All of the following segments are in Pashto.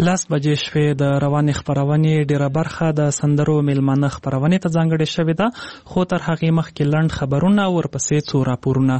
10 بجې شوې. د روانې خپرونې ډیره برخه د سندرو میلمانه خپرونې ته ځانګړې شوې ده، خو تر هغې مخکې لنډ خبرونه ورپسې څو راپورونه.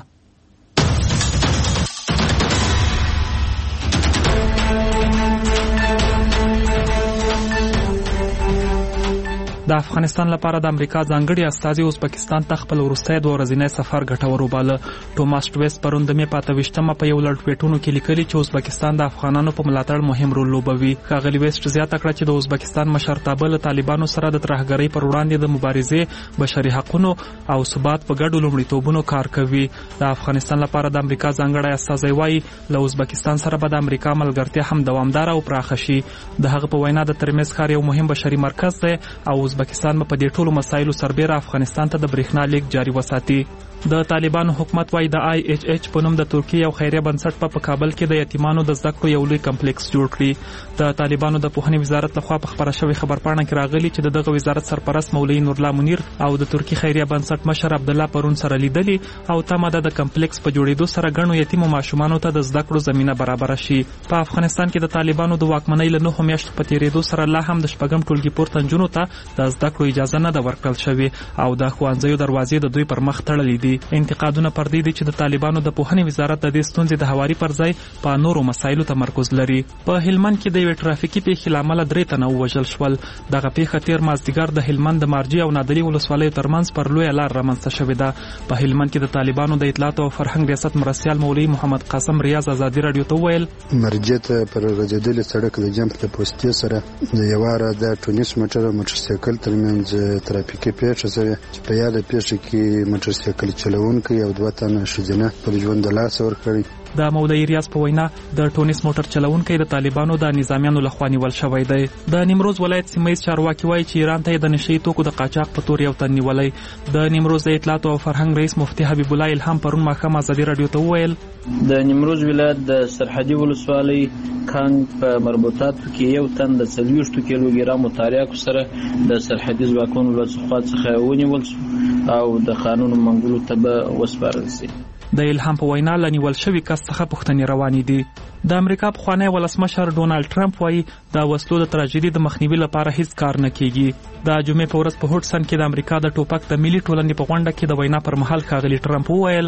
د افغانستان لپاره د امریکا ځانګړي استازي ازبکستان ته خپل وروستی 2 ورځنی سفر ګټور وباله. ټوماس ټویس پرون د مې 28 په یو لړ ټویټونو کې لیکلي چې ازبکستان د افغانانو په ملاتړ مهم رول لوبوي. ښاغلي ویسټ زیاته کړه چې د ازبکستان مشرتابه له طالبانو سره د ترهګرۍ پر وړاندې د مبارزې، بشري حقوقو او ثبات په ګډو لومړیتوبونو کار کوي. د افغانستان لپاره د امریکا ځانګړي استازي وايي له ازبکستان سره به د امریکا ملګرتیا هم دوامدار او پراخه شي. د هغه په وینا د ترمذ ښار یو مهم بشري مرکز دی او ازبکستان په دې ټولو مسایلو سربېره افغانستان ته د برېښنا لیک جاري وساتي. د طالبانو حکومت وايي د IHH په نوم د ترکیې یو خیریه بنسټ په کابل کې د یتیمانو د زده کړو یو لوی کمپلیکس جوړ کړي. د طالبانو د پوهنې وزارت لخوا په خبره شوې خبرپاڼه کې راغلي چې دغه وزارت سرپرست مولوي نورالله منیر او د ترکیې خیریه بنسټ مشر عبدالله پرون سره لیدلي او تمه ده د کمپلیکس په جوړېدو سره ګڼو یتیمو ماشومانو ته د زده کړو زمینه برابره شي. په افغانستان کې د طالبانو د واکمنۍ له 9 میاشتو په تېرېدو سره لا هم د شپږم ټولګي پورته نجونو ته د زده کړو اجازه نه ده ورکړل شوې او د ښوونځیو دروازې د دوی پر مخ تړلې دي. انتقادونه پر دې دي چې د طالبانو د پوهنې وزارت د دې ستونزې د هواري پر ځای په نورو مسایلو تمرکز لري. په هلمند کې د یوې ټرافیکي پیښې له امله 3 تنه ووژل شول. دغه پیښه تېر مازدیګر د هلمند د مارجې او نادري ولسوالیو ترمنځ پر لویه لار رامنځته شوې ده. په هلمند کې د طالبانو د اطلاعات او فرهنګ ریاست مرستیال مولوي محمد قاسم ریاض ازادي رادیو ته وویل مرجې ته پر غځېدلې سړک د جمپ د پوستې سره د یواره د ټونس موټر او موټرسایکل ترمنځ ترافیکي پیښه شوې چې په یاده پیښه کې موټرسایکل چلوونکی او 2 تنه ښځینه پر ژوند د لاس ورکړي. د مولوي ریاض په وینا د ټونس موټر چلوونکی د طالبانو د نظامیانو لخوا نیول شوی دی. د نیمروز ولایت سیمه ییز چارواکي وایي چې ایران ته د نشئی توکو د قاچاق په تور یو تن نیولی. د نیمروز د اطلاعات او فرهنګ رئیس مفتي حبیب الله الهام پرون ماښام ازادي رادیو ته وویل د نیمروز ولایت د سرحدي ولسوالۍ کانګ په مربوطاتو کې یو تن د 40 کیلوګرامو تریاکو سره د سرحدي ځواکونو له څخه ونیول او د قانون منګولو ته وسپارل شي. د الهام په وینا له نیول شوي کس څخه پوښتنې روانې دي. د امریکا پخوانی ولسمشر ډونالډ ټرمپ وایي د وسلو د تراژیدي د مخنیوي لپاره هیڅ کار نه کیږي. د جمعې په ورځ په هوټسن کې د امریکا د ټوپک د ملي ټولنې په غونډه کې د وینا پر مهال ښاغلي ټرمپ وویل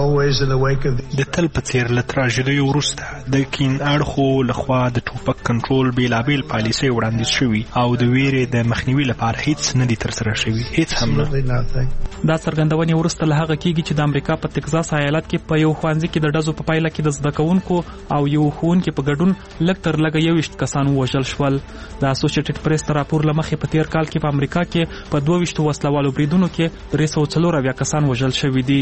د تل په څیر له تراژیدیو وروسته د کین اړخو لخوا د ټوپک کنټرول بیلابیل پالیسۍ وړاندیز شوي او د ویرې د مخنیوي لپاره هیڅ نه دي ترسره شوي، هیڅ هم نه. دا څرګندونې وروسته له هغه کیږي چې د امریکا په تکزاس ایالت کې په یو ښوونځي کې د ډزو په پایله کې د زده کوونکو او یو ښوونکي په ګډون لږ تر لږه 21 کسان ووژل شول. د اسوسییټډ پریس تر راپور له مخې په تیر کال کې په امریکا کې په 22 وسلوالو بریدونو کې 340 کسان وژل شوي دي.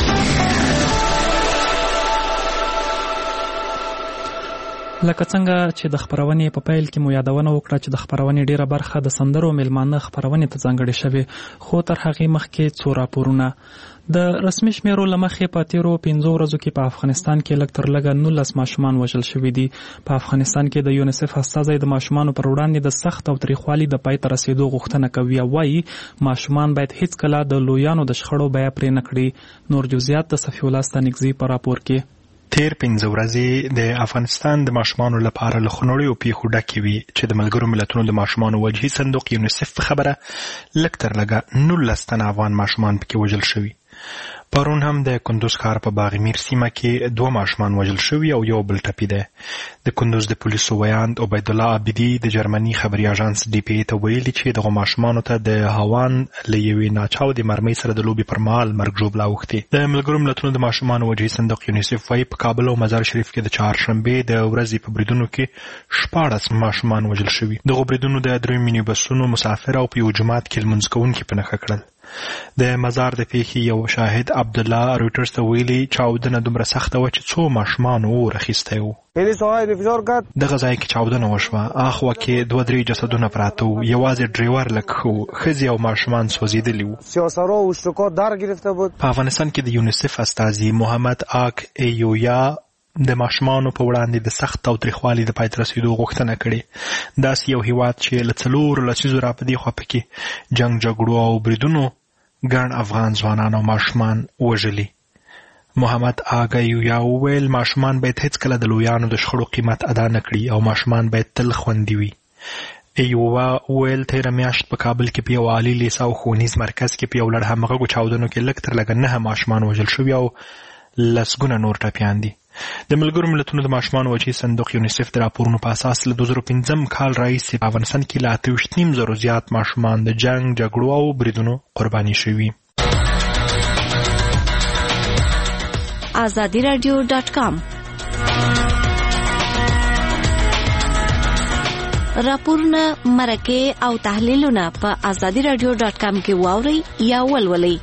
لکه څنګه چې د خبرونې په پیل کې مو یادونه وکړه چې د خبرونې ډیره برخه د سندرو میلمانه خبرونې ته ځانګړې شوې، خو تر هغې مخکې څو راپورونه. د رسمي شمیرو له مخې په تیرو 5 ورځو کې په افغانستان کې لږ تر لږه 19 ماشومان وژل شوي دي. په افغانستان کې د یونیسف استازی د ماشومانو پر وړاندې د سخت او تریخوالي د پای ته رسیدو غوښتنه کوي او وایي ماشومان باید هیڅکله د لویانو د شخړو بیه پرې نه کړي. نور جزئیات د صفي الله ستانکزي په راپور کې. تیر 5 ورځې د افغانستان د ماشومانو لپاره له خونړیو پیښو ډکې وي چې د ملګرو ملتونو د ماشومانو وجهي صندوق یونیسف په خبره لږ تر لږه 19 تنه افغان ماشومان پکې وژل شوي. پرون هم د کندوز ښار په باغمیر سیمه کې 2 ماشومان وژل شوي او یو بل ټپي دی. د کندوز د پولیسو ویاند عبید الله عابدي د جرمني خبري اژانس DPA ته ویلي چې دغه ماشومانو ته د هاوان له یوې ناچاودې مرمۍ سره د لوبې پر مهال مرګ ژوبله اوښتې. د ملګرو ملتونو د ماشومانو وجهي صندوق یونیسف وایي په کابل او مزار شریف کې د چهارشنبې د ورځې په بریدونو کې 14 ماشومان وژل شوي. دغو بریدونو د 3 مینی بسونو مسافر او په یو جماعت کې لمونځ کوونکي په نښه کړل. د مزار د پیښې یو شاهد عبدالله رویټرز ته ویلي چاودنه دومره سخته وه چې 2 ماشومان اور اخیستی و. دغه ځای کې چاودنه وشوه، اخوا کې 2-3 جسدونه پراته وو، یوازې ډریور لږ ښه و، ښځې او ماشومان سوځېدلي وو. په افغانستان کې د یونیسف استازي محمد آک ایویا د ماشومانو په وړاندې د سخت او تریخوالي د پای ته رسېدو غوښتنه کړې. داسې یو هیواد چې له 4 لسیزو راپدې خوا پکې جنګ جګړو او بریدونو ګڼ افغان ځوانان او ماشومان وژلي. محمد آګا یویا وویل ماشومان باید هیڅکله د لویانو د شخړو قیمت ادا نه کړي او ماشومان باید تل خوندي وي. ایووا وویل تېره میاشت په کابل کې په یو عالي لیسه او ښوونیز مرکز کې په یو لړ همغږو چاودنو کې لږ تر لږه 9 ماشومان وژل شوي او لسګونه نور ټپیان دي. د ملګرو ملتونو د ماشومانو وجهي صندوق یونیسف د راپورونو په اساس له 2015 کال راهیسې په افغانستان کې له 8.5 زیات ماشومان د جنګ، جګړو او بریدونو قرباني شوي. azadiradio.com راپورونه، مرکې او تحلیلونه په azadiradio.com کې واورئ یا ولولئ.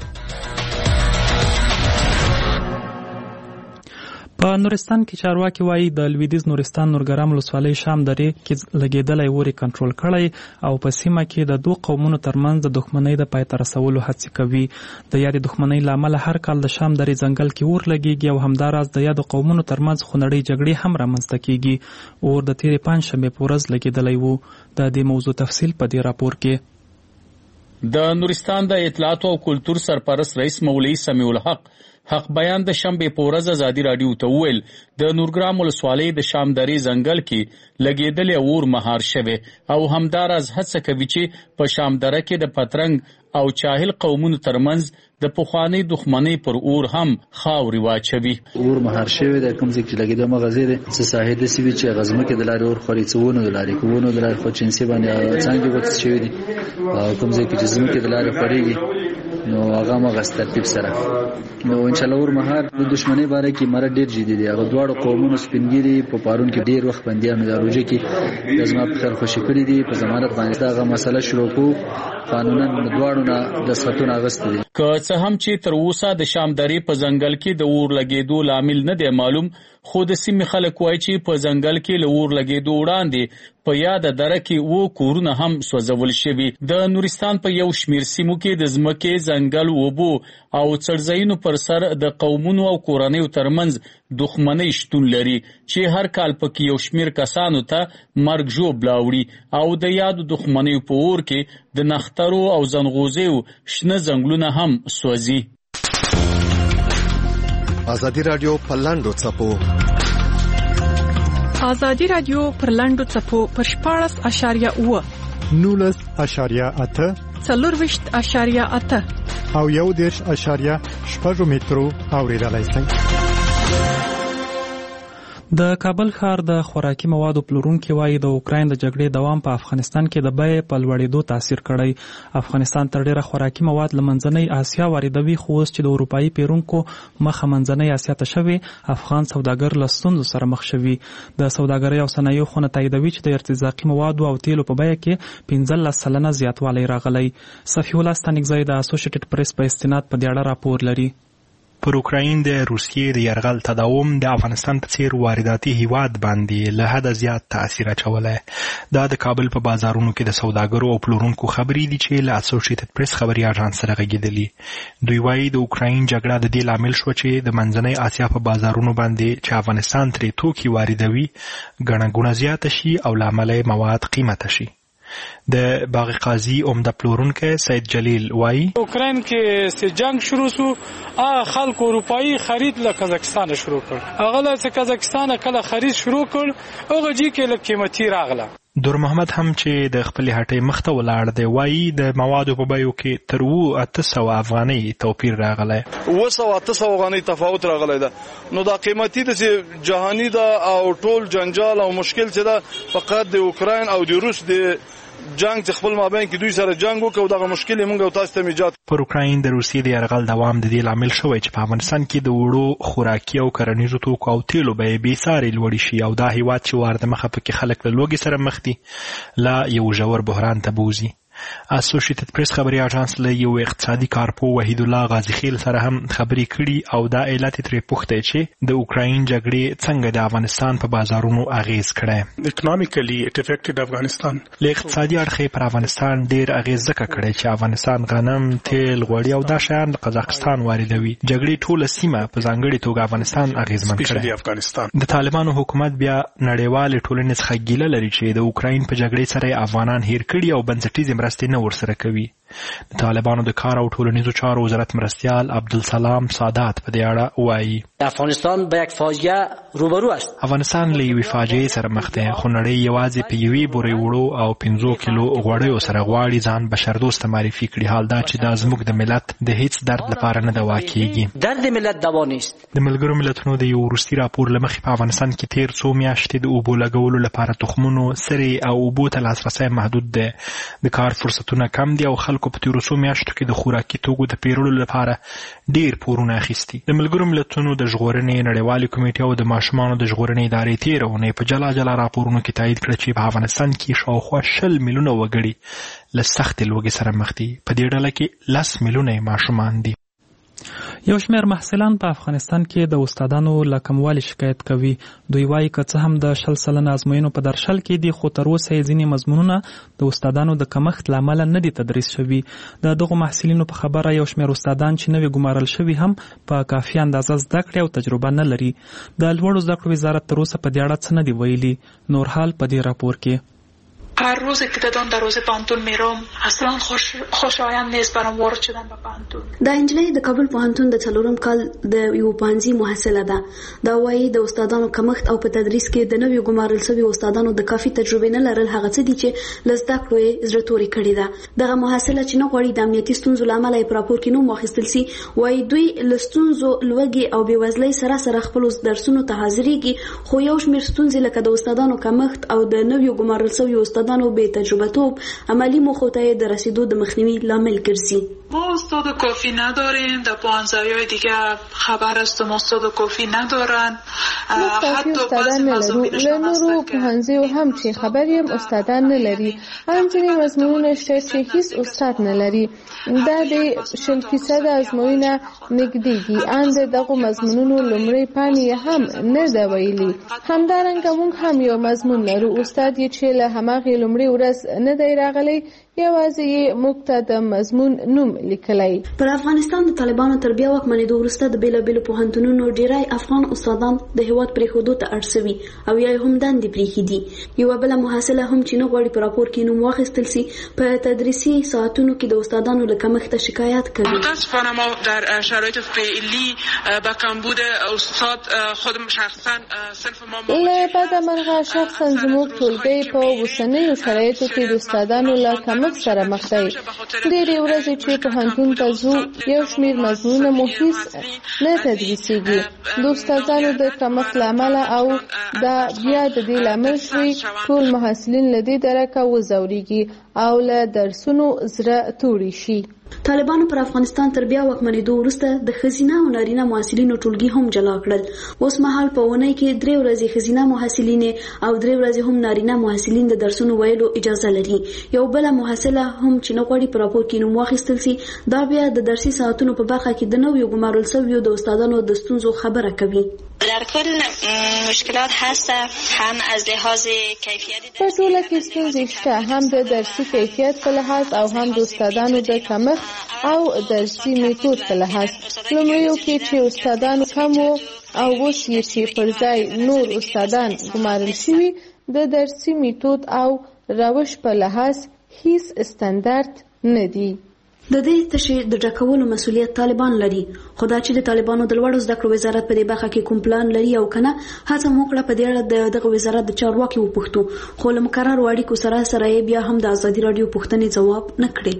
په نورستان کې چارواکي وایي د لویدیځ نورستان نورګرام ولسوالۍ شام درې کې لګېدلی اوري کنټرول کړی او په سیمه کې د دوه قومونو ترمنځ د دښمنۍ د پای ته رسولو هڅې کوي. د یادې دښمنۍ له امله هر کال د شام درې ځنګل کې اور لګېږي او همداراز د یادو قومونو ترمنځ خونړۍ جګړې هم رامنځته کېږي. اور د تېرې پنجشنبې په ورځ لګېدلی و. د دې موضوع تفصیل په دې راپور کې. د نورستان د اطلاعات او کلتور سرپرست رئیس مولوي سمیع الحق حق بیان د شنبې په ورځ ازادي راډیو ته وویل د نورګرام ولسوالۍ د شام درې ځنګل کې لګېدلی اور مهار شوی او همداراز هڅه کوي چې په شام دره کې د پترنګ او چاهل قومونو ترمنځ د پخوانۍ دښمنۍ پر اور هم خاورې واچوي. اور مهار شوی د کوم ځای چې لګېده مغزي د څه ساحې د سوي چې غزمکه د لارې اور خوري څونه د لارې کوونه د لارې خو چنسي باندې څنګه وخت شوی دي او کوم ځای چې زمکه د لارې خوريږي نو هغه مغز ترتیب سره نو ان شاء الله اور مهار د دښمنۍ باره کې مر ډیر جدي دي. هغه دواړو قومونو سپینګيري په پارون کې ډیر وخت بنديانو د روزي کې د زما په خیر خوشي کړی دي په ضمانت باندې دا مسله شروع کو قانونا دواړو نه د ساتون اغست دي. که څه هم چې تر اوسه د شام درې په ځنګل کې د اور لګېدو لامل نه دی معلوم، خو د سیمې خلک وایي چې په ځنګل کې له اور لګېدو وړاندې په یاده دره کې کورونه هم سوځول شوي. د نورستان په یو شمیر سیمو کې د ځمکې، ځنګل، اوبو او څړځایونو پر سر د قومونو او کورنیو ترمنځ دښمنۍ شتون لري چې هر کال پکې یو شمیر کسانو ته مرګ ژوبله وړي او د یادو دښمنیو په اور کې د نخترو او ځنغوزیو شنه ځنګلونه هم سوځي. ازادي راډیو په لاندو څپو ازادي راډیو پر لاندو څپو پر 14.9 19.8 4.8 او 1.6 مترو اوریدلای شئ. د کابل ښار د خوراکي موادو پلورونکي وایي د اوکراین د جګړې دوام په افغانستان کې د بیې په لوړېدو تاثیر کړی. افغانستان تر ډیره خوراکي مواد له منځنۍ اسیا واردوي، خو اوس چې د اروپایي پیرونکو مخه منځنۍ اسیا ته شوې، افغان سوداګر له ستونزو سره مخ شوي. د سوداګرۍ او صنایعو خونه تاییدوي چې د ارتزاقي موادو او تیلو په بیه کې 15% زیاتوالی راغلی. صفي الله ستانکزی د اسوسییټډ پریس په استناد په دې اړه راپور لري. پر اوکراین د روسیې د یرغل تداوم د افغانستان په څیر وارداتي هیواد باندې له حده زیات تاثیر اچولی. دا د کابل په بازارونو کې د سوداګرو او پلورونکو خبرې دي چې له اسوسییټډ پریس خبري اژانس سره غږېدلي. دوی وایي د اوکراین جګړه د دې لامل شوه چې د منځنۍ اسیا په بازارونو باندې چې افغانستان ترې توکي واردوي ګڼه ګوڼه زیاته شي او له امله مواد قیمته شي. د باغ قاضي عمده پلورونکی سید جلیل وایي اوکراین کې چې جنگ شروع شو خلکو اروپایي خرید له قزاقستان شروع کړ. هغه له قزاقستان کله خرید شروع کړ هغه جی کې له قیمتي راغله. دور محمد هم چې د خپل هټۍ مخته ولاړ دی وایي د موادو په بیو کې تر 800 افغانۍ توپیر راغلی. 800 افغانۍ تفاوت راغلی ده. نو دا قیمتي د جهانی ده او ټول جنجال او مشکل چې ده فقط د اوکراین او د روس د جنگ چې خپل مابین کې دوی سره جنگ وکړو دغه مشکل موږ او تاسو ته ایجاد. پر اوکراین د روسیې د یرغل دوام د دې لامل شوی چې په افغانستان کې د وړو خوراکي او کرنیزو توکو او تیلو بیې بېسارې لوړې شي او دا هیواد چې وارده مخه پکې خلک له لوږې سره مخ دي لا یو ژور بحران ته بوځي. اسوسییټډ پریس خبري اژانس له یو اقتصادي کارپو وحید الله غازی خیل سره هم خبري کړي او دا علت ترې پوښتنه چې د اوکراین جګړې څنګه د افغانستان په بازارونو اغیز کړي. اکونومیکلی اټ افیکټډ افغانستان له اقتصادي اړخه پر افغانستان ډیر اغیز کړي چې افغانستان غنم، تیل، غوړي او دا شیان له قزاقستان واردوي. جګړې ټوله سیمه په ځانګړي توګه افغانستان اغیزمن کړي. د طالبانو حکومت بیا نړیوال ټولنې څخه ګیله لري چې د اوکراین په جګړې سره افغانان هیر کړي او بنسټیزې مرستې نه ورسره کوي. د طالبانو د کار او ټولنیزو چارو وزارت مرستیال عبدالسلام سادات په دې اړه وایي افغانستان به یک فاجعه روبرو است. افغانستان له یوې فاجعې سره مخ دی، خو نړۍ یوازې په یوې بورې وړو او 5 کیلو غوړیو سره غواړي ځان بشردوسته معرفي کړي. حال دا چې دا زموږ د ملت د هیڅ درد لپاره نه دوا کیږي. درد ملت دوا نیست. د ملګرو ملتونو د یو وروستي راپور له مخې په افغانستان کې تیر 2 میاشتې د اوبو لګولو لپاره تخمونو، سرې او اوبو ته لاسرسی محدود دی. د کار فرصتونه کم دي او خلکو په تیرو 2 میاشتو کې د خوراکي توکو د پیرلو لپاره ډیر پورونه اخیستي. د ملګرو ملتونو د ژغورنې نړیوالې کمیټې او د ماشومانو د ژغورنې ادارې تیره اونۍ په جلا جلا راپورونو کې تایید کړه چې په افغانستان کې شاوخوا 20 میلیونه وګړي له سختې لوږې سره مخ دي. په دې ډله کې 10 میلیونه ماشومان دي. یو شمېر محصلان په افغانستان کې د استادانو له کموالي شکایت کوي. دوی وایي که څه هم د 100% ازموینو په درشل کې دي، خو تر اوسه یې ځینې مضمونونه د استادانو د کمښت له امله نه دي تدریس شوي. د دغو محصلینو په خبره یو شمېر استادان چې نوي ګمارل شوي هم په کافي اندازه زده کړې او تجربه نه لري. د لوړو زده کړو وزارت تر اوسه په دې اړه څه نه دي ویلي. نور حال په دې راپور کې. هر روزی که در روز پانتون میرم اصلا خوشایند نیست برام وارد شدن به پانتون. دا انجلۍ د کابل پوهنتون د 4م کال د یو پانځي محصله ده. دا وایي د استادانو کمښت او په تدریس کې د نویو ګمارل شوي استادانو د کافي تجربې نه لرل هغه څه دي چې له زده کړو یې زړه تورې کړې ده. دغه محصله چې نه غواړي د امنیتي ستونزو له امله یې په راپور کې نوم واخیستل سي، وایي دوی له ستونزو، لوږې او بېوزلۍ سره سره خپلو درسونو ته حاضرېږي، خو یو شمېر ستونزې لکه د استادانو کمښت او د نویو ګمارل شوي استادانو بې تجربه‌توب عملی موخو ته د رسیدو د مخنیوي لامل ګرځي. ما استاد کافی نداریم، در پانزوی‌های دیگه خبر است ما استاد کافی ندارن. حتی استادان نلرو، لنورو پوهنځیو هم چې خبر یم استادان نلري. ځینې مضمونونه شته چې هیڅ استاد نلري. دا د 100% ازموینه نږدېږي. ان دغه مضمونونو لومړی پاڼې هم نه ده ویلي. همدارنګه موږ هم یو مضمون لرو، استاد یې چې له هماغې لومړۍ ورځ نه دی راغلی، یوازې یې موږ ته د مضمون نوم لیکلی. پر افغانستان د طالبانو تر بیا واکمنېدو وروسته د بېلابېلو پوهنتونونو ډېری افغان استادان د هېواد پرېښودو ته اړ سوي او یا یې هم دندې پرېښي دي. یوه بله محصله هم چې نه غواړي په راپور کې نوم واخیستل سي، په تدریسي ساعتونو کې د استادانو له کمښته شکایت کوي. متاسفانه ما در شرایط فعلی با کمبود استاد خودم شخصا صنف ما له بده مرغه شخصا زموږ ټولګی په اوسنیو شرایطو کې د استادانو له کمښت سره مخ دی. ډېرې ورځې چې پوهنتون ته ځو یو شمېر مضمونونه مو هېڅ نه تدریسېږي. د استادانو د کمښت له امله او دا بیا د دې لامل شوي ټول محصلین له دې درکه وځورېږي او له درسونو زړه توړي شي. طالبانو پر افغانستان تر بیا واکمنېدو وروسته د ښځینه او نارینه محصلینو ټولګي هم جلا کړل. اوس مهال په اونۍ کې 3 ورځې ښځینه محصلینې او 3 ورځې هم نارینه محصلین د درسونو ویلو اجازه لري. یو بله محصله هم چې نه غواړي په راپور کې نوم واخیستل سي، دا بیا د درسي ساعتونو په برخه کې د نویو ګمارل شویو د استادانو د ستونزو خبره کوي. در کل مشکلات هست، هم از لحاظ کیفیت په ټوله کې ستونزې شته، هم د درسي کیفیت په لحاظ او هم د استادانو د کمښت او درسي میتود په لحاظ. لومړیو کې چې استادانو کم وو او اوس یې چې پر ځای نور استادان ګمارل شوي، د درسي میتود او روش په لحاظ هیڅ استاندارد نه دی. د دې تشې د ډکولو مسؤلیت طالبان لري، خو دا چې د طالبانو د لوړو زده کړو وزارت په دې برخه کې کوم پلان لري او کنه، هڅه مو کړه په دې اړه دغه وزارت د چارواکي وپوښتو، خو له مقررو اړیکو سره یې بیا هم د ازادي راډیو پوښتنې ځواب نه کړې.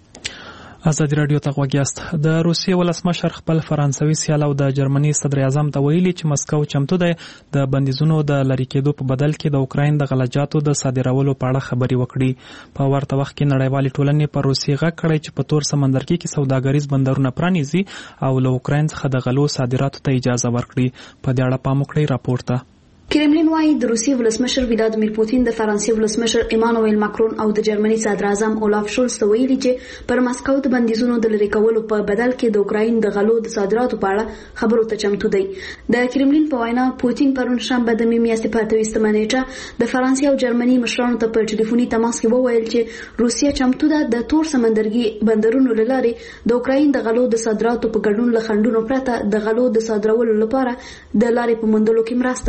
ازادي راډیو ته غوږ یاست. د روسیې ولسمشر خپل فرانسوي سیال او د جرمني صدر اعظم ته ویلي چې مسکو چمتو دی د بندیزونو د لرې کېدو په بدل کې د اوکراین د غلجاتو د صادرولو په اړه خبرې وکړي. په ورته وخت کې نړیوالې ټولنې پر روسیې غږ کړی چې په تور سمندرګي کې سوداګریز بندرونه پرانیزي او له اوکراین څخه د غلو صادراتو ته اجازه ورکړي. په دې اړه پام وکړئ راپور ته. کرملین وايي د روسیې ولسمشر ولادیمیر پوتین د فرانسې ولسمشر ایمانوئل ماکرون او د جرمني صدر اعظم اولاف شولز ته ویلي چې پر مسکو د بندیزونو د لرې کولو په بدل کې د اوکراین د غلو د صادراتو په اړه خبرو ته چمتو دی. د کرملین په وینا پوتین پرون شنبه د مې میاشتې په 28 نیټه د فرانسې او جرمني مشرانو ته په ټلیفوني تماس کې وویل چې روسیه چمتو ده د تور سمندرګي بندرونو له لارې د اوکراین د غلو د صادراتو په ګډون له خنډونو پرته د غلو د صادرولو لپاره د لارې په موندلو کې مرسته وکړي.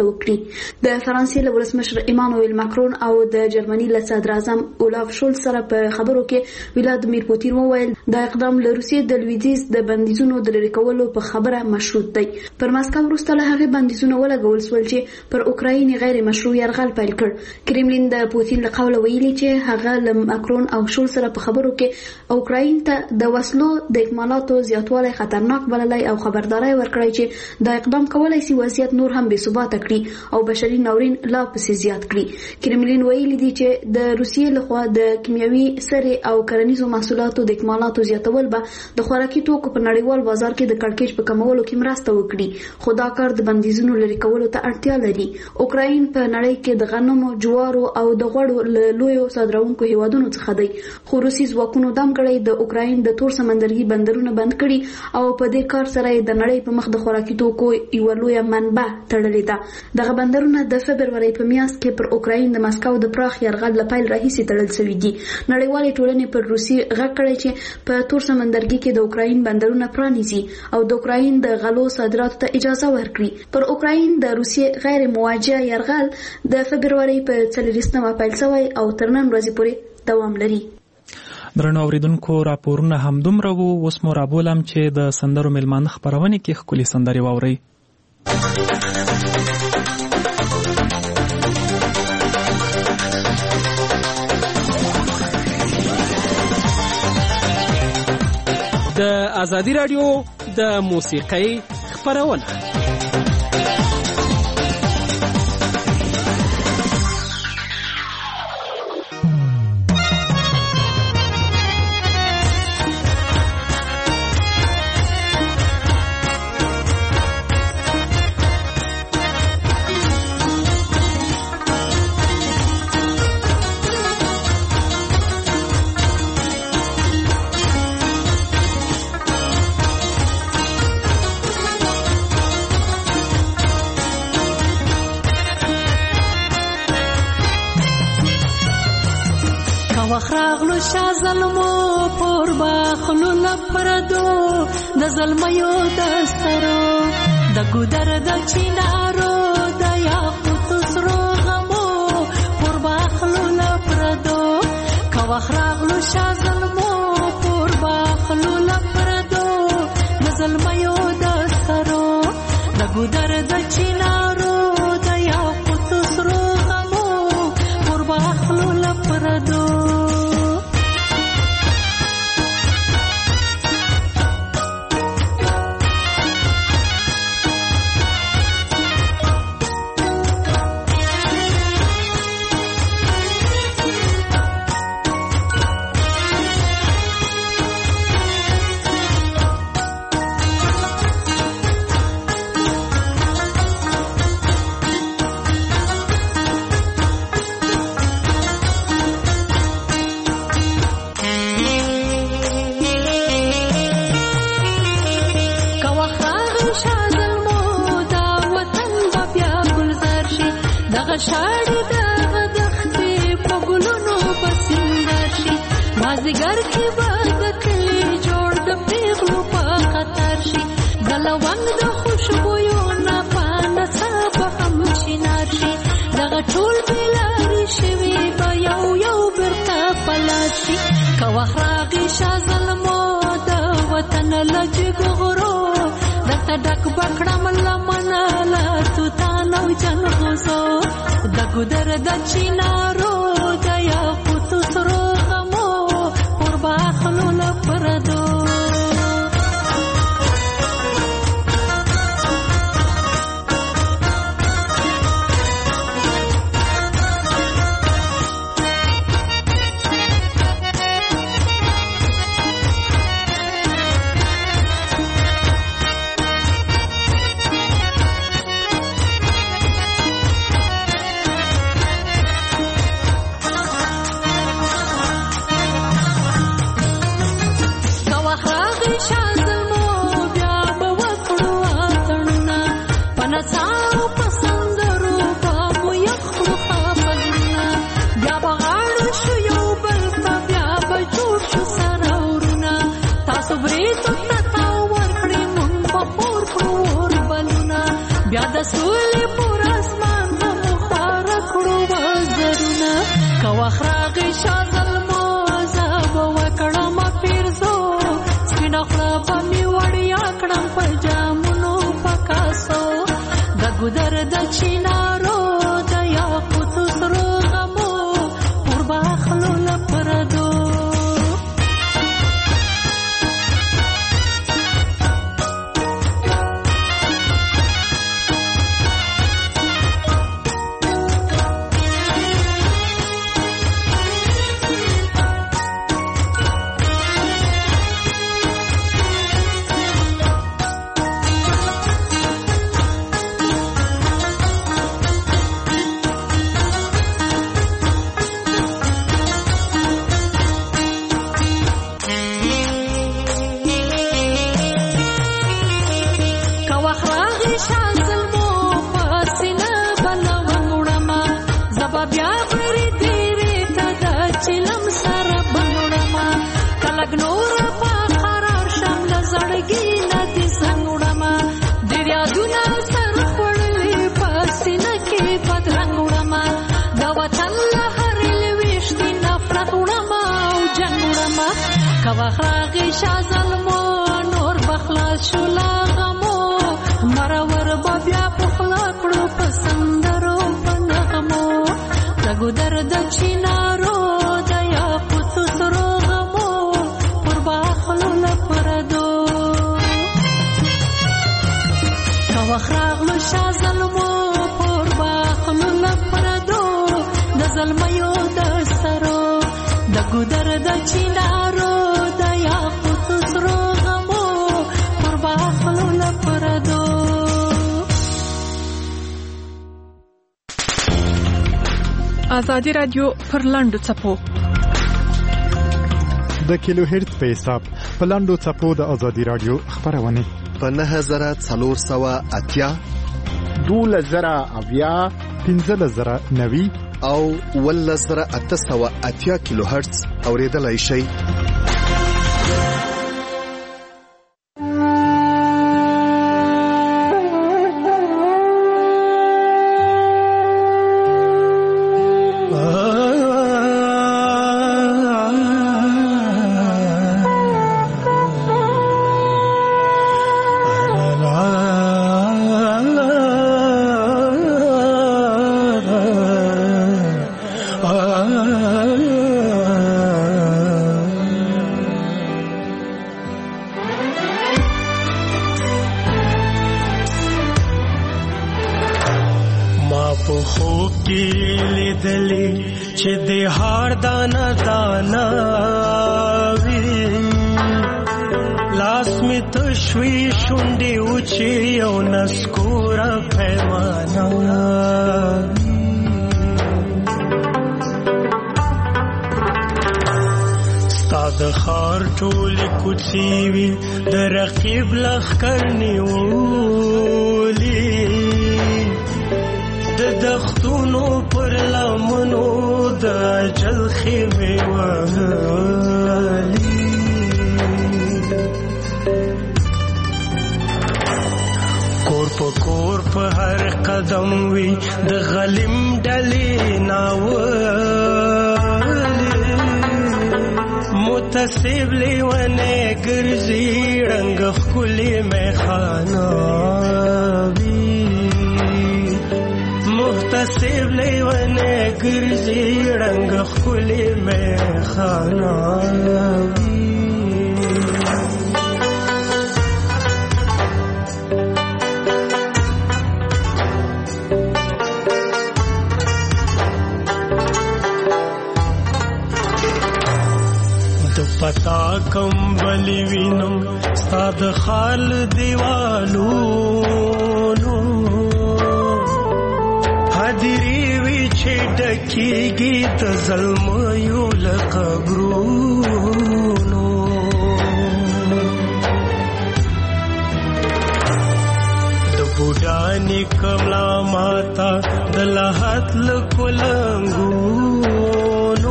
د فرانسې له ولسمشر ایمانوئل ماکرون او د جرمني له صدر اعظم اولاف شولز سره په خبرو کې ولادیمیر پوتین وویل دا اقدام له روسیې د لویدیځ د بندیزونو د لرې کولو په خبره مشروط دی. پر ماسکو وروسته له هغې بندیزونه ولګول شول چې پر اوکراین غیر مشروع یرغل پیل کړ. کرملین د پوتین له قوله ویلي چې هغه له ماکرون او شولز سره په خبرو کې اوکراین ته د وسلو د اکمالاتو زیاتوالی خطرناک بللی او خبرداری ورکړی چې دا اقدام کولای شي وضعیت نور هم بې ثباته کړي او بشري ناورین لا پسې زیات کړي. کرملین ویلي دی چې د روسیې لخوا د کیمیاوي سرې او کرنیزو محصولاتو د اکمالاتو زیاتول به د خوراکي توکو په نړیوال بازار کې د کړکېچ په کمولو کې مرسته وکړي، خو دا کار د بندیزونو لرې کولو ته اړتیا لري. اوکراین په نړۍ کې د غنمو، جوارو او د غوړو له لویو صادروونکو هیوادونو څخه دی، خو روسي ځواکونو دام کړی د اوکراین د تور سمندرګي بندرونه بند کړي او په دې کار سره د نړۍ په مخ د خوراکي توکو یوه لویه منبع تړلې ده. دغه بندرونه د فبرورۍ په میاشت کې پر اوکراین د ماسکو د پراخ یرغل له پیل راهیسې تړل شوي دي. نړیوالې ټولنې پر روسي غږ کړی چې په تور سمندرګي کې د اوکراین بندرونه پرانیزي او د اوکراین د غلو صادراتو ته اجازه ورکړي. پر اوکراین د روسي غیر موجه یرغل د فبرورۍ په 24 پیل شوی او تر نن ورځې پورې دوام لري. درنو اوریدونکو راپورونه همدومره وو. اوس مو رابولم چې د سندرو میلمانه خپرونې کې ښکلې سندرې واورئ. د ازادي رادیو د موسیقۍ خپرونه. وخراغلو شازلمو پور باخلو لپردو د زلمیو دسترو د ګودر د چینارو د یاقوت سرو غمو پور باخلو لپردو کا وخراغلو شازلمو پور باخلو لپردو د زلمیو دسترو د ګودر د چینارو د یاقوت سرو غمو پور باخلو لپردو. شاړې دغه دښتې په ګلونو بسنګر شي مازدیګر کې به د کلي جوړ د پیغلو په خطر شي د لونګ د خوشبویو نه په نڅا به هم شینار شي دغه ټول بېلارې شوي به یو یو بیرته په لاس شي که وخت راغی شاه زلمو د وطن له جګو غرو درته ډک به کړم لمنه له توتان او جلغوزو د ګودر د چینارو د یاقوت سرو غمو پور باخلو لپردو. بیا د سولې پر اسمان راغی شازلمو زب وکړم پیرزو سپینه خوله به مې وړیا کړم په جامونو پکاسو د ګودر د چینارو د یاقوتو سرو غمو پر باخلو لپردو راغی شازلمو نور بخلاص شولا غمو مرور بیا پخلا کړو پسندرو پنغمو دغو درد چینارو د یاقوتو سرو غمو پر باخلو لپردو کوخ راغلو شازلمو پر باخلو لپردو د زلمیو د سرو دغو درد چینارو آزادی رادیو پر لاندو چپو د کیلو هرتز په حساب په لاندو چپو د آزادی رادیو خبرونه په 9480 12090 15090 او 11880 کیلو هرتز اوریدلای شئ. متصب لیوانه گرزی رنگ خلی میخانا بی متصب لیوانه گرزی رنگ خلی میخانا بی پتا کم بلی وینم ستاد خال دیوالو نو حدیری وی چه ډکیږي د ظلمو لقبرونو د بوډانی کملا ماتا د لحد لکولنګونو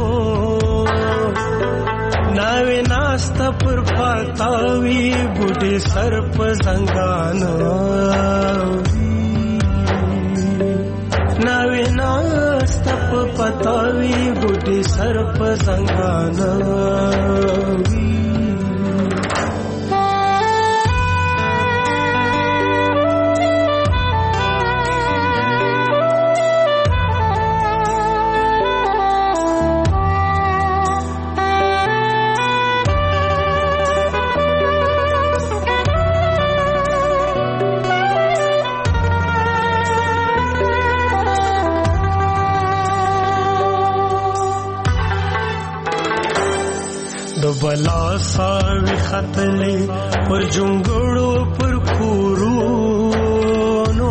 ناوی ناستا پر پاتاوی بوډی سر په زنګانو ناوی ناستا پر پاتاوی بوډی بوټي سر په زنګانه بلا ساوی خطلې پر جونګړو پر کورونو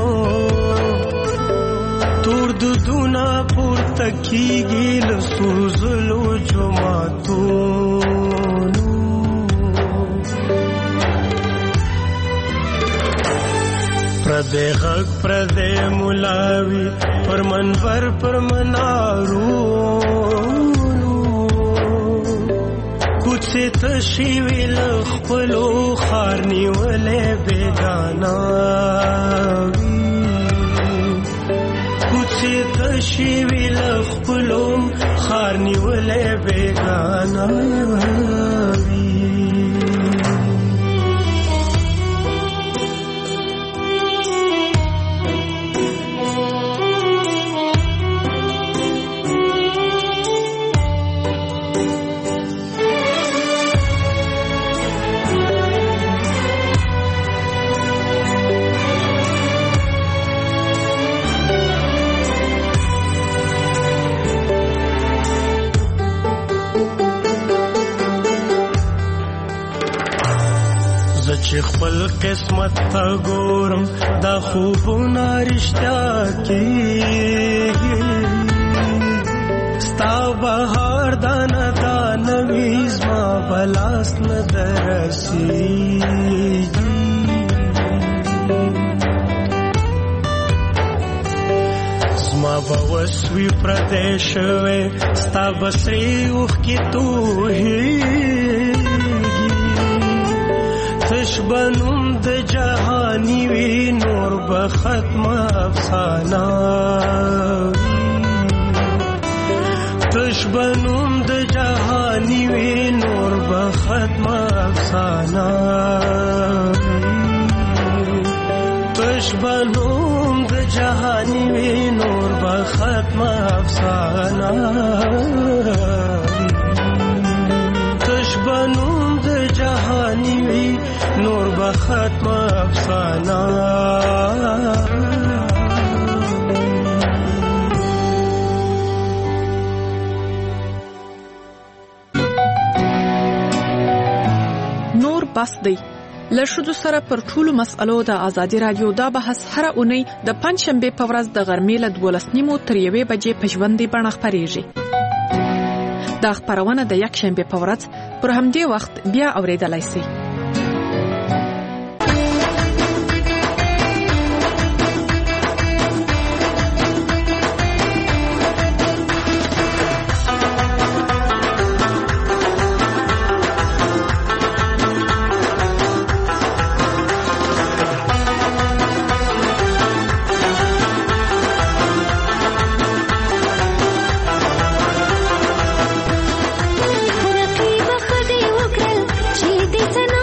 تور دودونه پورته کیږي له سوزلو جوماتونو پردې غږ پردې ملاوي پر منبر پر منارو کوڅې تشې وې له خپلو ښار نیولې بېګانه وي کوڅې تشې وې له خپلو ښار نیولې بېګانه وي چې خپل قسمت ته ګورم دا خوبونه رښتیا کېږي ستا بهار دانه دانه وي زما په لاس نه درسېږي زما به وس وي پردی شوی ستا به سرې اوښکې تویېږي تش بنوم د جهانی وی نور به ختم افسانه تش بنوم د جهانی وی نور به ختم افسانه تش بنوم د جهانی وی نور به ختم افسانه تش بنوم د جهانی وی نور به ختم افسانه نور بس دی له ښځو سره پر ټولو مسألو د ازادي رادیو دا بحث هره اونۍ د پنځشنبې په ورځ د غرمې له 12:30 تر 1 بجې په ژوندۍ بڼه خپرېږي. دا خپرونه د یکشنبې په ورځ پر همدې وخت بیا اورېدلای شئ. رقیب خدای وکړل چې دې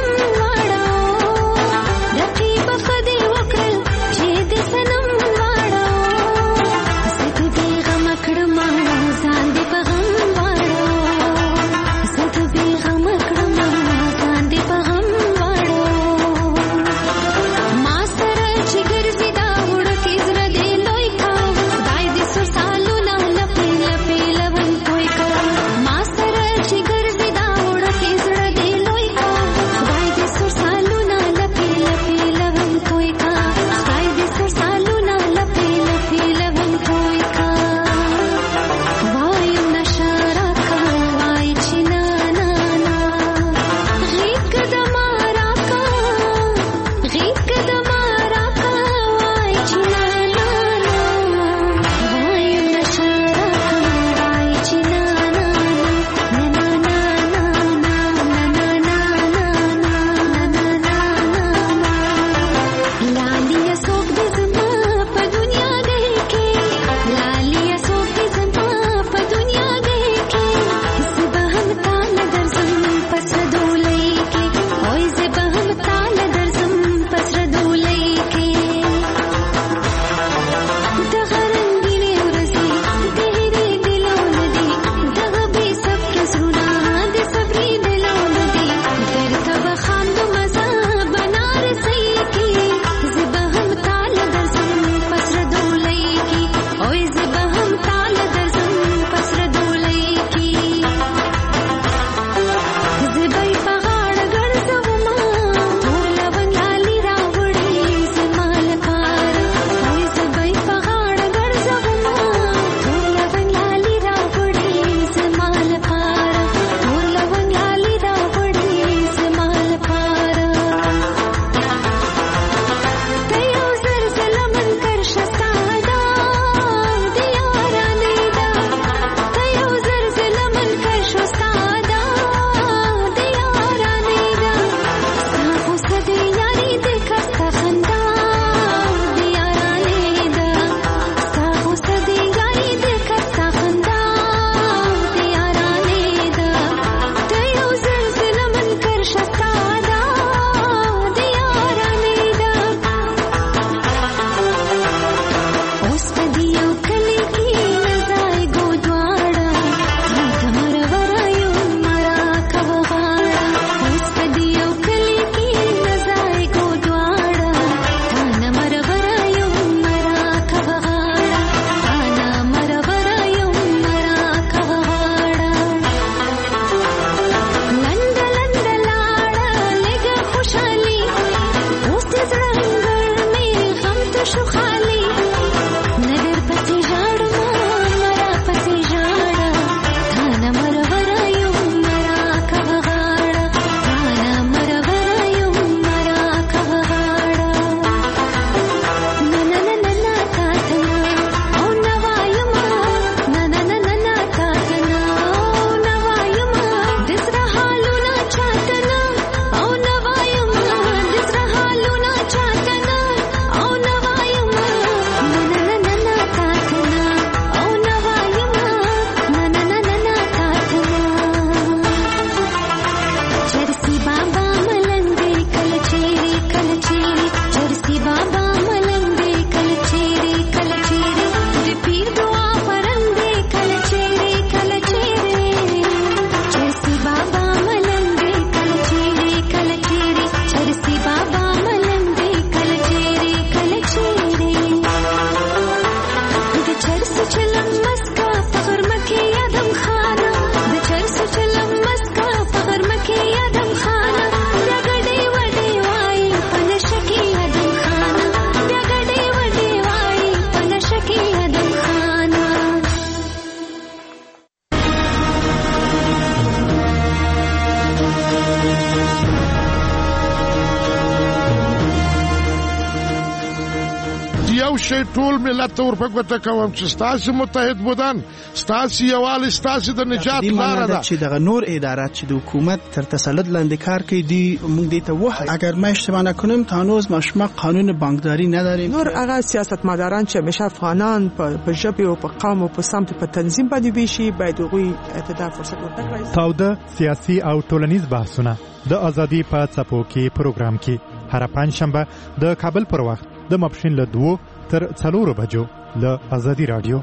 یو شی ټول ملت ته ورپګوته کوم چې ستاسو متحد بودن ستاسو یووالی ستاسو د نجات لاره ده چې دغه نور ادارات چې د حکومت تر تسلط لاندې کار کوي دی موږ دې ته وایو اگر ما اشتباه نکنم تا هنوز ما شما قانون بانکداری نداریم نور هغه سیاستمداران چې همیشه افغانان په ژبه او په قوم او په سمت په تنظیم باندې ویشي باید هغوی اعتدال فرصت ورکړي. تاوده سیاسي او ټولنیز بحثونه د ازادي په څپو کې پروګرام کې هر پنځشنبه د کابل پر وخت د ماپښین له 2 تر 4 بجو له ازادي رادیو.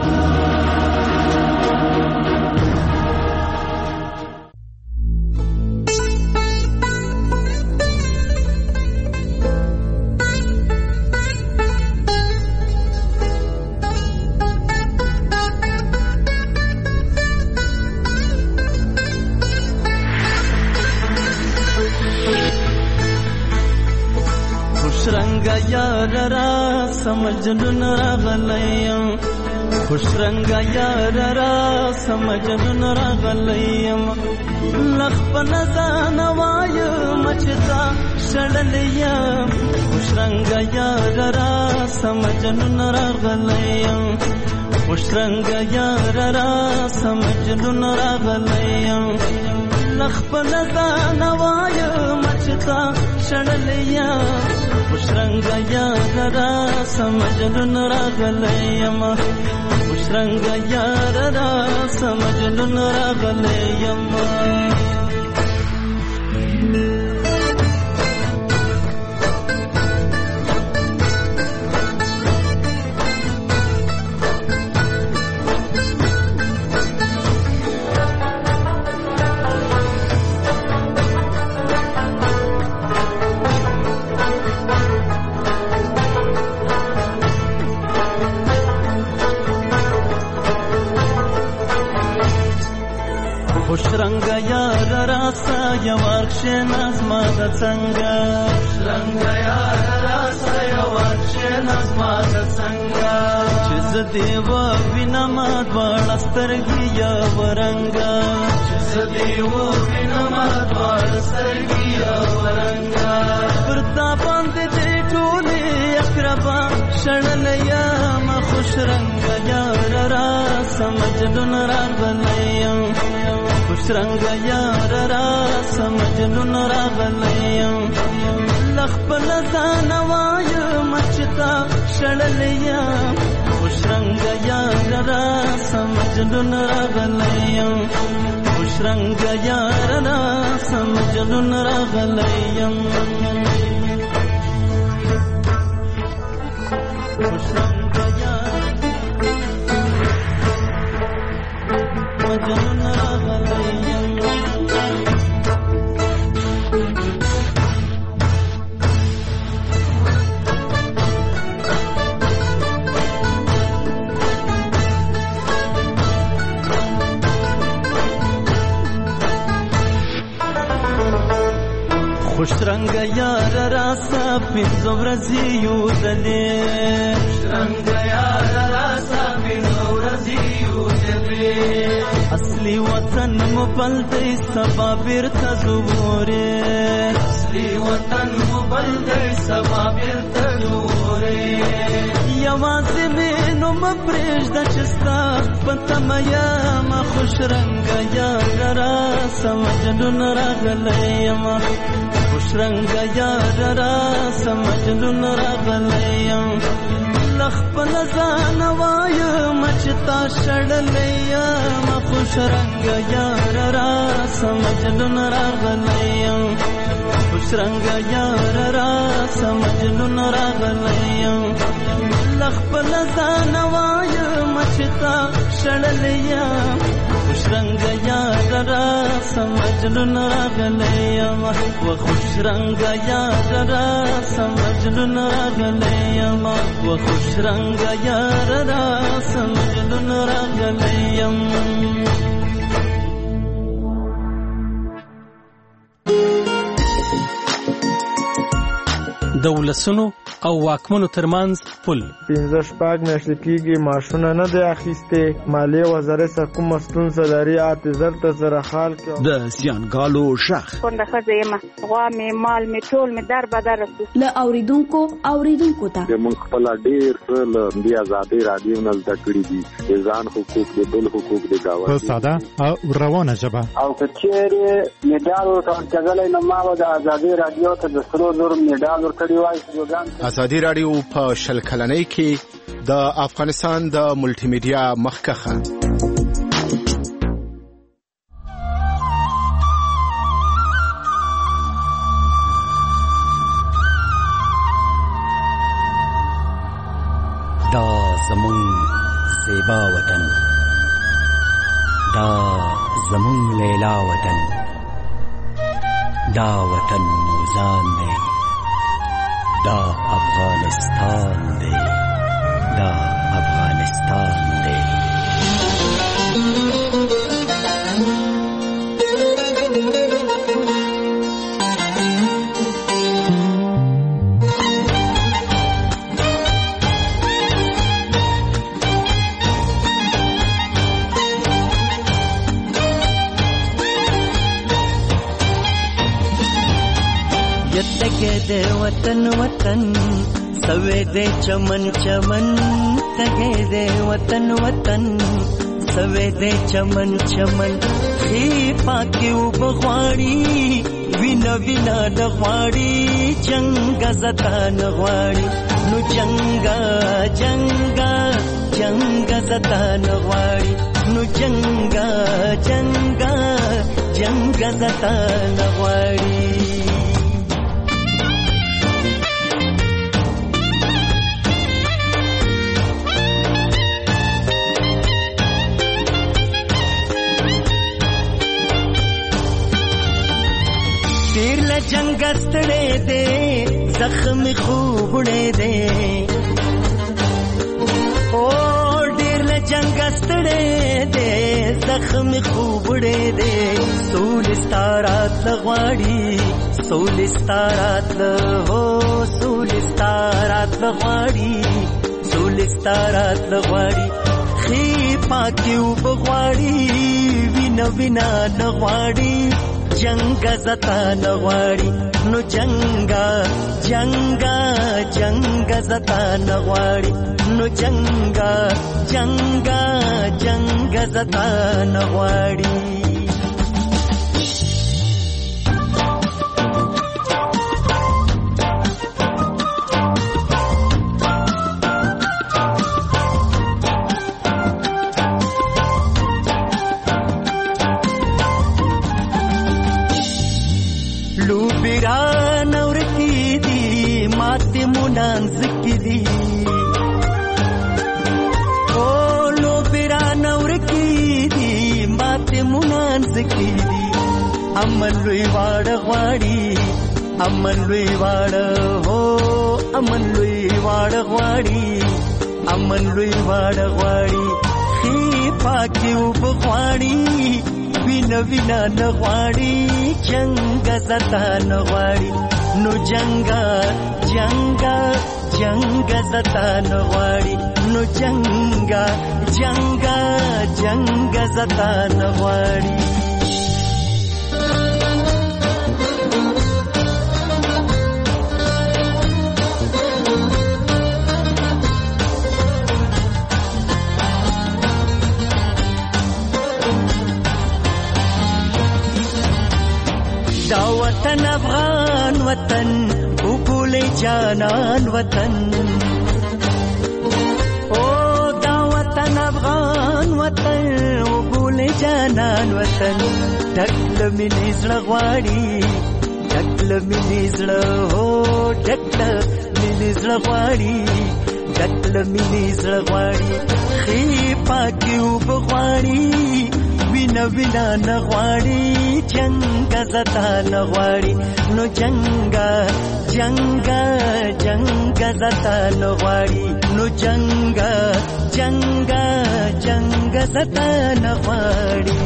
سمجنون راغلیم خوش رنگ یار را سمجنون راغلیم لخ پنځان وایم چې شړلیم خوش رنگ یار را سمجنون راغلیم خوش رنگ یار را سمجنون راغلیم لخ پنځان وایم چې شړلیم خوش رنگ یار را سمجنون راغلیم خوش رنگ یار را سمجنون راغلیم خوش رنگ یار راسا یوارکشن از ماد څنګه رنگ یار راسا یوارکشن از ماد څنګه چې زدیو وینم دوړسترګي یا ورنګا چې زدیو وینم دوړسترګي یا ورنګا پرتا باندې دې ټولې اقربا شړلیا ما خوش رنگ یار راسا مجنون راغلیم خوش رنگ یار را سمجنون راغلیم لخ پلزان وایم چې شړلیم خوش رنگ یار را سمجنون راغلیم خوش رنگ یار را سمجنون راغلیم خوش رنگ یار مجنون خوش رنگ یار راسا پینځو ورځې یو دلې خوش رنگ یار راسا پینځو ورځې یو دلې اصلي وطن مو بلدې سبا بیرته زوره اصلي وطن مو بلدې سبا بیرته زوره یوازې مې نو مپرېږده چې ستا پته میا ما خوش رنگ یار راسا مجنون راغلیم خوش رنگ یار را سمجنون راغلیم لخ پنځان وایم چې شړلیم خوش رنگ یار را سمجنون راغلیم خوش رنگ یار را سمجنون راغلیم لخ پنځان وایم چې شړلیم خوش رنگ یار را سمجنون راغلیم و خوش رنگ یار را سمجنون راغلیم و خوش رنگ یار را سمجنون راغلیم د ولسونو او واکمنو ترمنځ پل. 15 میاشتې کېږي ماشونه نه دی اخیستې. مالیې وزارت څخه کومه ستونزه لري زر ته زره خال کې. د زیانګالو شخ کونډه ښځه یم، غوا مې مال مې ټول مې در بدر رسو. له اوریدونکو ته موږ خپل ډېر له دې آزادۍ رادیو نه زده کړي دي د ځان حقوق د بل حقوق د گاوه په ساده او روانه ژبه. او که چیرې میډال ورکړل نو ما د آزادۍ رادیو ته د سرو زر میډال ورکړی وای. آزادۍ رادیو په شل کلنۍ کې د افغانستان د ملټي میډیا مخکخه. دا زمون زیبا وطن، دا زمون لیلا وطن، دا وطن موزان دی، دا افغانستان دی، دا افغانستان دی. تگے دے وطن وطن سوے دے چمن چمن، تگے دے وطن وطن سوے دے چمن چمن. خی پاکی او بغواړي وینا وینا نغواړي، جنگا زتا نغواړي نو جنگا جنگا جنگا زتا نغواړي نو جنگا جنگا جنگا زتا نغواړي. جنگ ستړې دے زخم خوبړې دے، او ډېر له جنگ ستړې دے زخم خوبړې دے. سول ستارات لغواړي سول ستارات هو سول ستارات لغواړي سول ستارات لغواړي. خي پاکي وبغواړي وینا وینا نغواړي، جنگ زتا نغواړي نو جنگا جنگا جنگ زتا نغواړي نو جنگا جنگا جنگ زتا نغواړي. امن لوی واړه غواړي امن لوی واړه هو امن لوی واړه غواړي امن لوی واړه غواړي. خي پاکي وبغواړي وینا وینا نغواړي، جنگ زتا نغواړي نو جنگا جنگا جنگ زتا نغواړي نو جنگا جنگا جنگ زتا نغواړي. دا وطن افغان وطن وګول جانان وطن، او دا وطن افغان وطن وګول جانان وطن. ډکل مینې زړه غواړي ډکل مینې زړه هو ډکل مینې زړه غواړي ډکل مینې زړه غواړي. خي پاکي وبغواړي وینا وینا نغواړي، جنگ زتا نغواړي نو جنگا جنگا جنگ زتا نغواړي نو جنگا جنگا جنگ زتا نغواړي.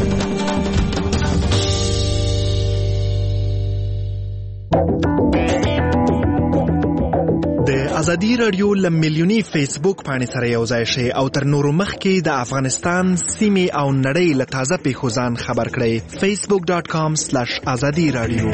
د ازادي رادیو له میلیوني فیسبوک پاڼې سره یو ځای شي او تر نورو مخکې د افغانستان سیمې او نړۍ له تازه پیښو ځان خبر کړئ. facebook.com/azadi radio.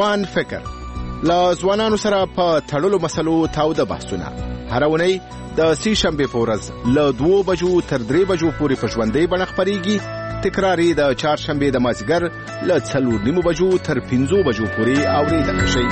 ځوان فکر، له ځوانانو سره په تړلو مسلو تاوده بحثونه، هر اونۍ د سې شنبې په ورځ له 2 بجو تر 3 بجو پورې په ژوندۍ بڼه خپرېږي. تکراري د چهارشنبې د مازدیګر له 4:30 بجو تر 5 بجو پورې اورېدلی شئ.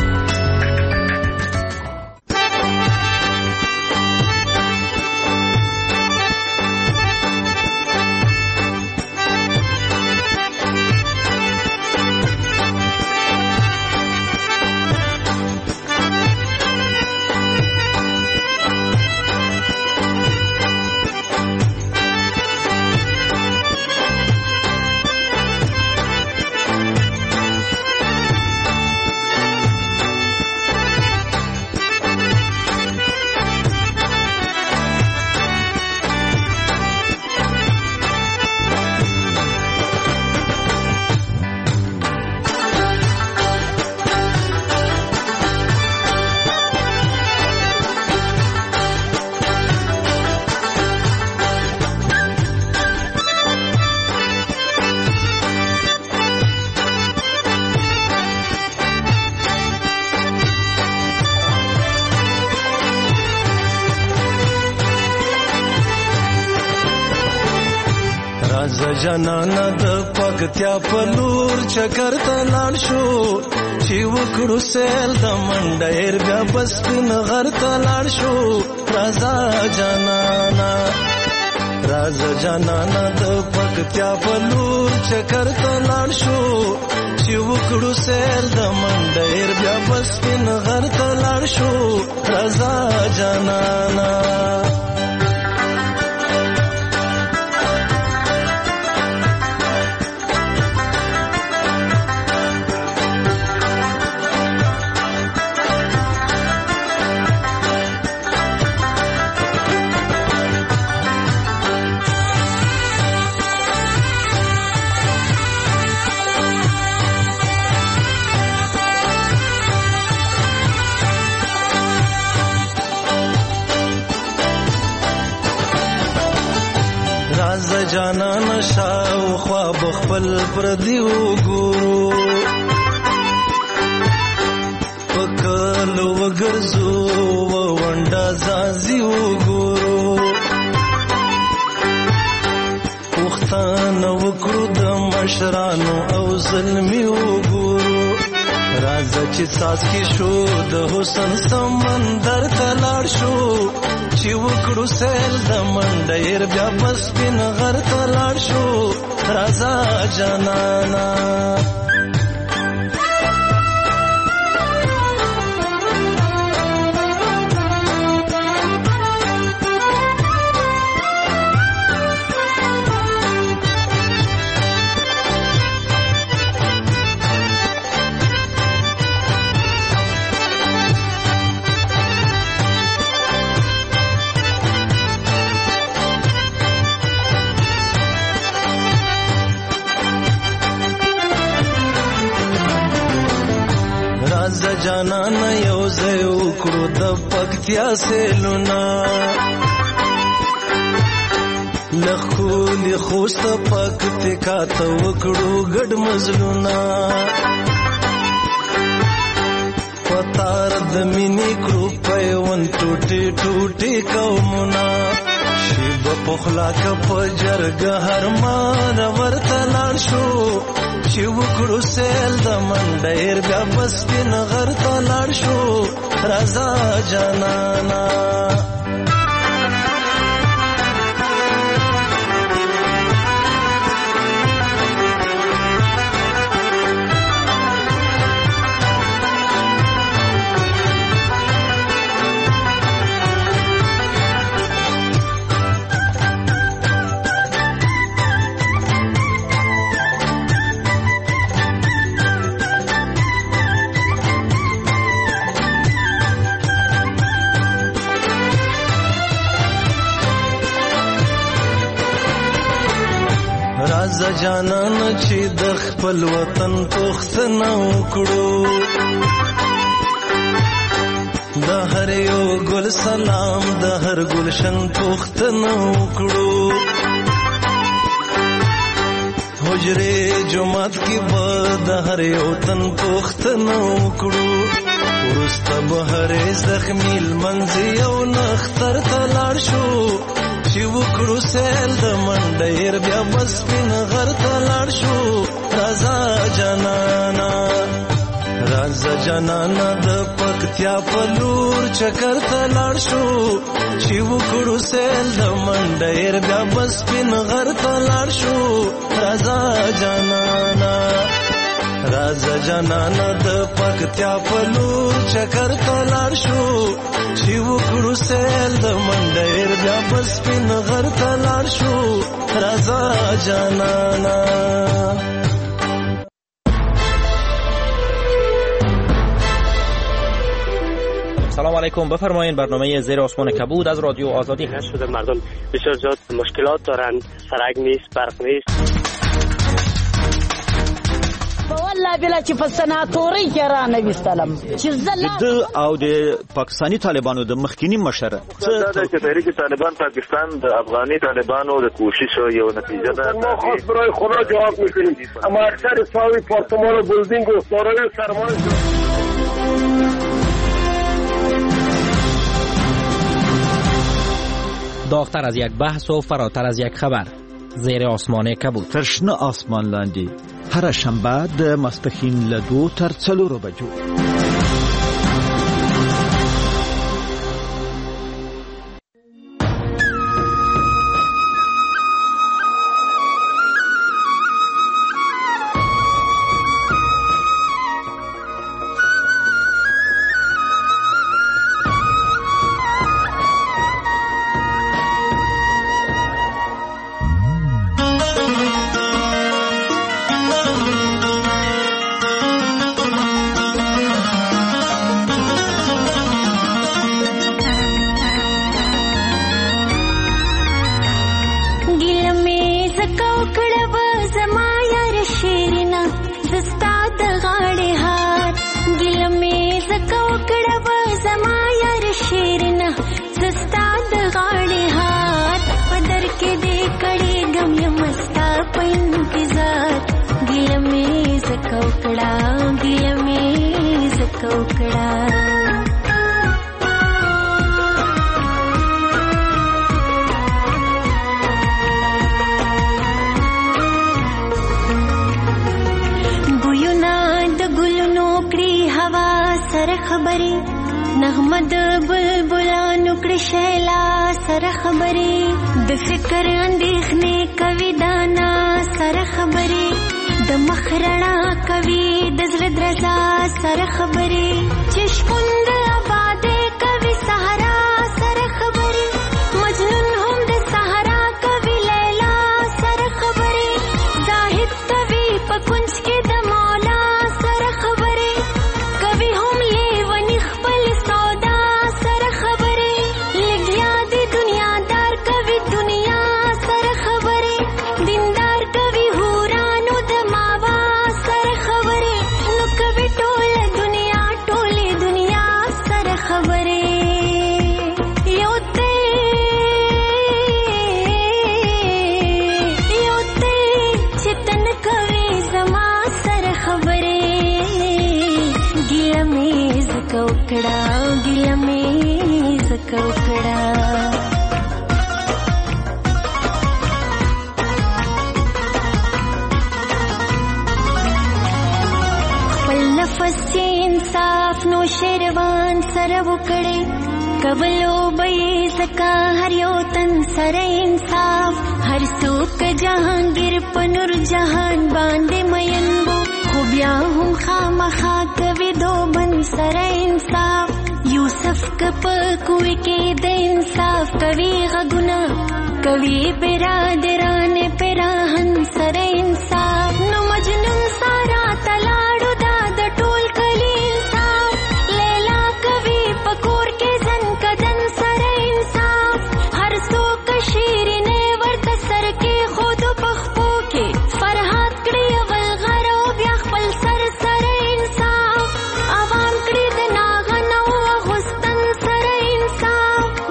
جانانا د پکتیا په لور چکر ته لاړ شو، چې وکړو سیل د منډیر بیا بس پین غر ته لاړ شو. رازا جانانا د پکتیا په لور چکر ته لاړ شو، چې وکړو سیل د منډیر بیا بس پین غر ته لاړ شو. رازا جانانا جانا نشاو خواب خپل پردیو ګورو، پکلو وګرځو ونډه زازیو ګورو، پښتانه وکړو د مشرانو او ظلمیو ګورو. راځه چې څاڅکي شو د حسن سمندر ته لاړ شو، چې وکړو سیل د منډیر بیا بس پین غر ته لاړ شو. رازا جانانا جانانا یو ځای وکړو د پکتیا سیلونه، لخولی خوست پکتیکا ته وکړو ګډ مزلونه، پتار د مینې کړو پیون ټوټې ټوټې قومونه، شیب پخلا که په جرګه هرمان ورته لاړ شو، چې وکړو سیل د منډیر بیا بس پین غر ته لاړ شو. رازا جانانا رازا جانان چې د خپل وطن پوښتنه وکړو، د هر یو ګل سلام د هر ګلشن پوښتنه وکړو. هو حجرې جماعت کې به د هر یو تن پوښتنه وکړو وروسته به هرې زخمي لمنځي او نختر ته لاړ شو چې وکړو سیل د منډیر بیا بس سپین غر ته لاړ شو راځه جانانا راځه جانانا د پکتیا په لور چکر ته لاړ شو چې وکړو سیل د منډیر بیا بس سپین غر ته لاړ شو راځه جانانا راځه جانانا د پکتیا په لور چکر ته لاړ شو چې وکړو سیل د منډیر بیا بس سپین غر ته لاړ شو راځه جانانا. سلام علیکم، بفرمایید. برنامه زیر آسمان کبود از رادیو آزادی هست. شده مردم بسیار زیاد مشکلات دارند، سرک نیست، برق نیست. والله بلا چې په سناتوري کې را نه وستلم چې د او د پاکستانی طالبانو د مخکینی مشر دا چې تحریک طالبان پاکستان د افغانی طالبانو د کوشش یو نتیجه ده. ما خاص برای خدا جواب میکنیم، اما اکثر ساوی پارتمان و بلدینگ و سارای سرمان داغتر از یک بحث و فراتر از یک خبر، زیر آسمان کبود. ترشنه آسمان لاندې هر شنبه د ماسپښین له 2 تر 4 بجو.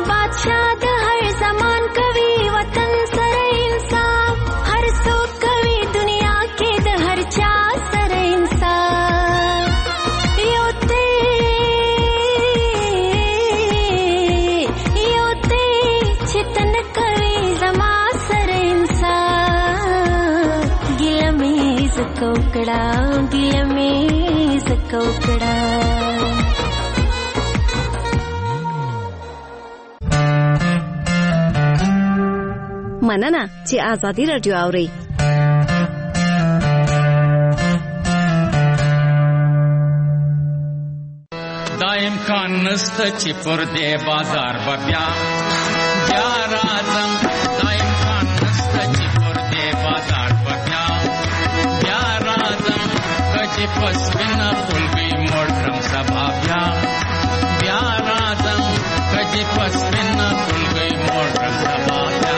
बादशाह हर जमान कवि वतन सर इंसाफ हर सो कवि زکوکڑا گیله می زکوکڑا مننه چې آزادي رادیو اورئ. دا امکان نسته چې پر دې بازار به بیا راځم. دا امکان نسته چې پر دې بازار به بیا راځم. که چې پس وینه خلګۍ موړ کړم سبا بیا راځم. که چې پس وینه خلګۍ موړ کړم سبا بیا.